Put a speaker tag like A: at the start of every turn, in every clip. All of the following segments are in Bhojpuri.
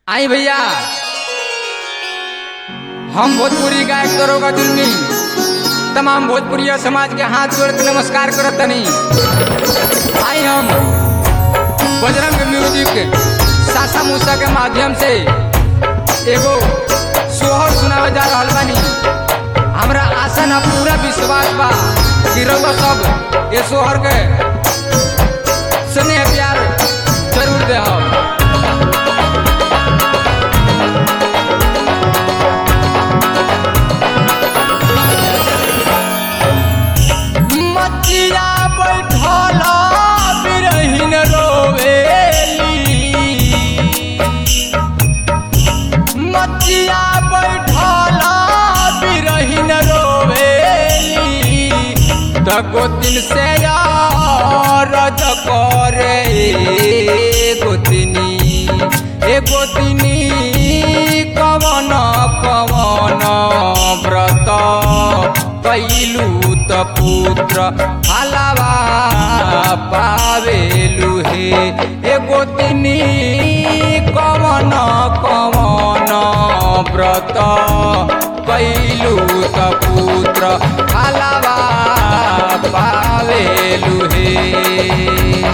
A: आई भैया, हम भोजपुरी गायक दरोगा जुल्मी तमाम भोजपुरिया समाज के हाथ जोड़ के नमस्कार करत तनी। आई हम बजरंग म्यूजिक सासा मूसा के माध्यम से एगो सोहर सुनावे जा रहल बानी। हमरा आशा ना पूरा विश्वास बा कि रउआ सब ये सोहर के स्नेह प्यार जरूर देहब। गोतिन से रज करे गोतिनी कवन कवन व्रत कैलू त पुत्र हलवा पावेलु हे गोतिनी कवन कवन व्रत कैलू त पुत्र हलवा पावेलु हे।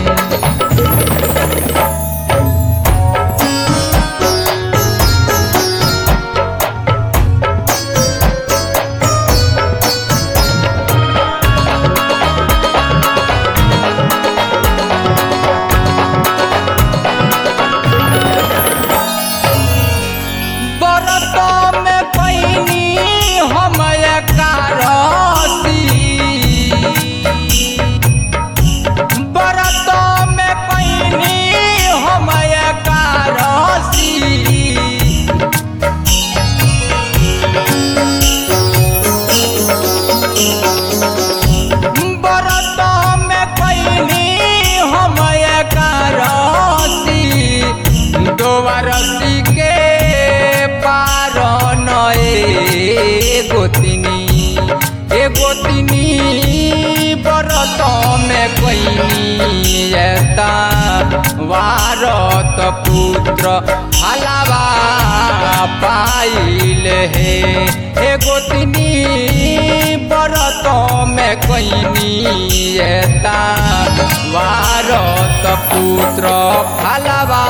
A: गोतिनी व्रत में कैनी वारत पुत्र हलवा पाइल हे गोतिनी व्रत में कैनी वारत पुत्र हलवा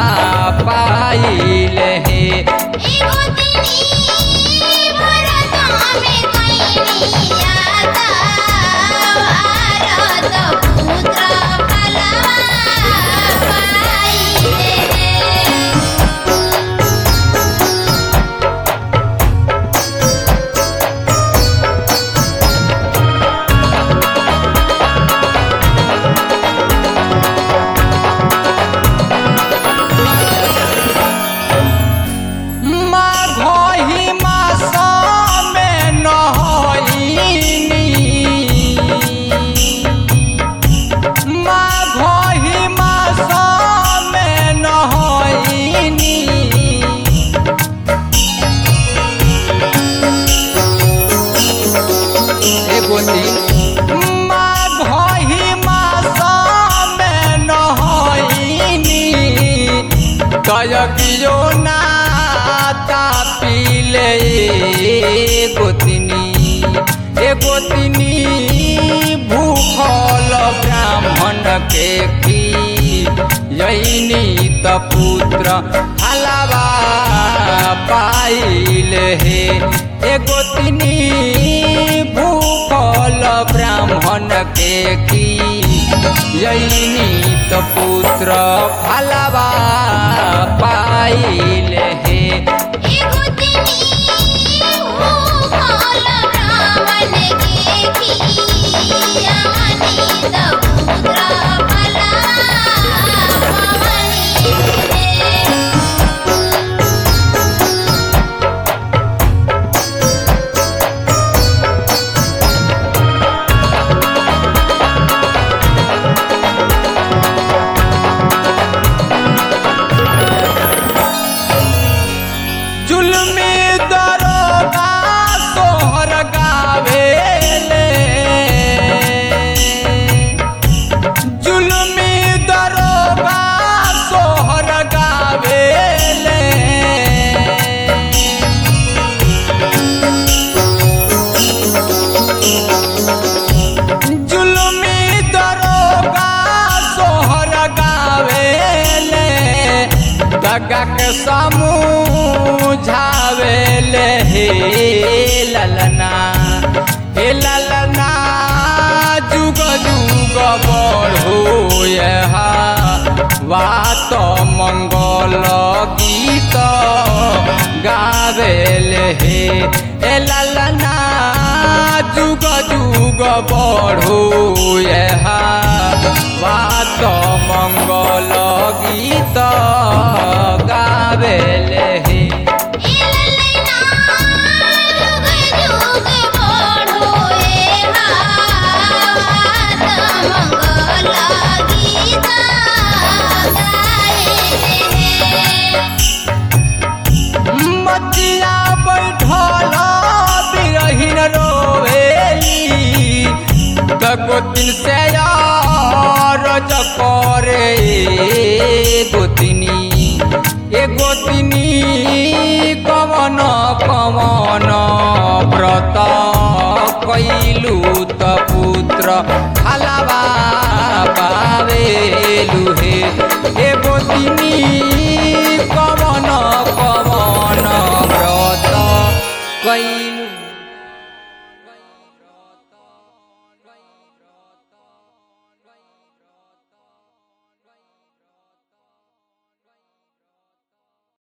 A: पाइल हे। कियो नाता पीले गोतिनी भूखल ब्राह्मण के खियनी त पुत्र हलवा पाइल हे गोतिनी भूखल ब्राह्मण के खियनी त पुत्र हलवा पाइल हे। गा के समझावेले हे ललना जुग जुग बढ़ो बात मंगल गीत गावेले हे ललना जुग जुग बढ़ो बात मंगल गीत गावेले हे मचिया बैठल बिरहिन रोवेली गोतिन से रज करे गोतिनी कवन कवन व्रत कैलू त पुत्र हलवा पावेलु हे गोतिनी कवन कवन व्रत कै